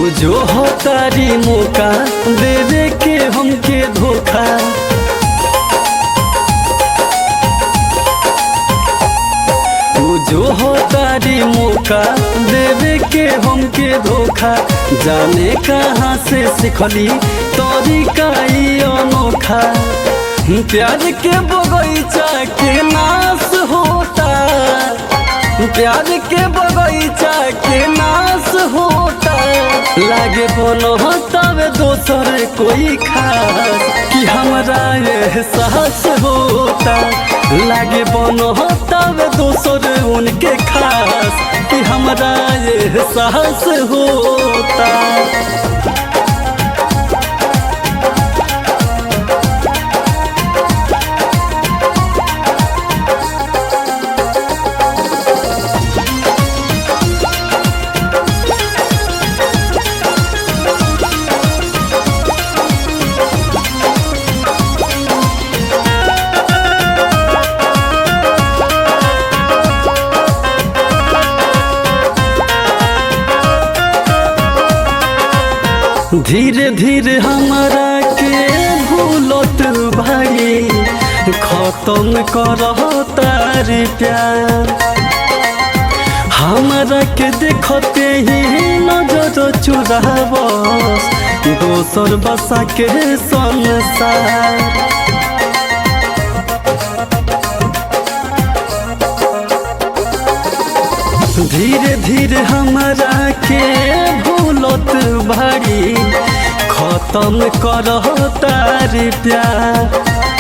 जो हो तारी मौका देवे के हमके धोखा। जो हो तारी मौका देवे के हमके धोखा। जाने कहाँ से सिखली तरीका ई अनोखा। प्यार के बगीचा के नाश होता, प्यार के बगीचा के नाश होता। लागे बोलो तब दोसर कोई खास कि हमरा एहसास होता। लागे बोलो तब दोसर उनके खास कि हमरा एहसास होता। धीरे धीरे हमारा के भूलत भाई खत्म करतार प्यार। हमारा के देखते ही नजर चुरावस दोसर बसा के संसार। धीरे धीरे हमारा के भूलत भारी खत्म करतार प्यार।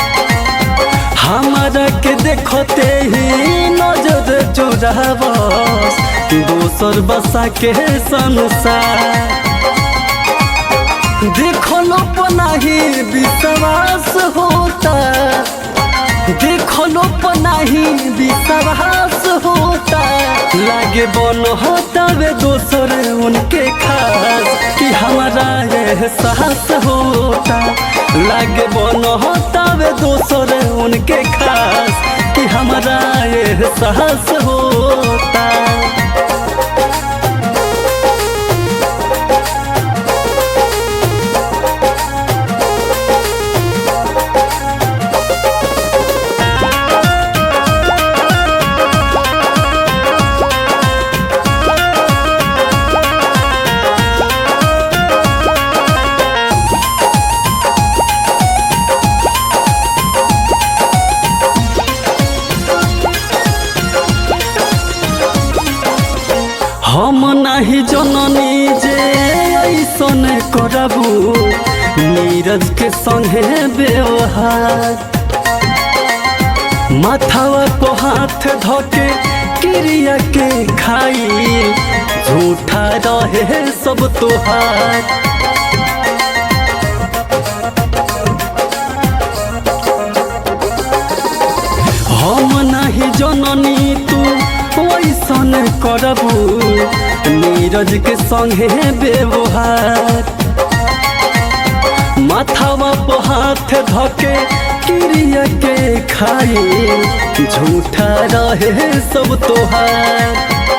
हमारा के देखते ही नजर चुरावस दोसर बसा के संसार। देखलो पनाही विश्वास होता, देखलो पनाही विश्वास होता। लागे बोलो होता वे दोसर उनके खास कि हमारा एहसास होता। लागे बोलो होता वे दोसर उनके खास कि हमारा एहसास होता। हम नहीं जननी जे ऐसन करबू नीरज के संगे व्यवहार। माथावा को हाथ धोके क्रिया के खाई झूठा रहे सब तोहार। हम नहीं जननी तू ऐसन करबू नीरज के संगे व्यवहार। माथावा पर हाथ धके क्रिया के खाई झूठा रहे सब तोहार।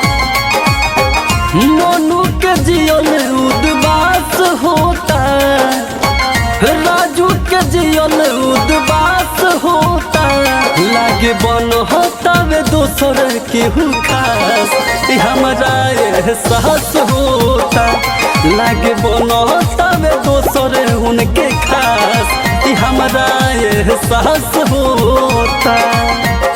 मनु के जियल उदबास होता, राजू के जियल उदबास होता। लागे बन होता वे दोसर केहू खास हमारा एहसास होता। लागे बन होता वे दोसर उनके खास हमारा एहसास होता।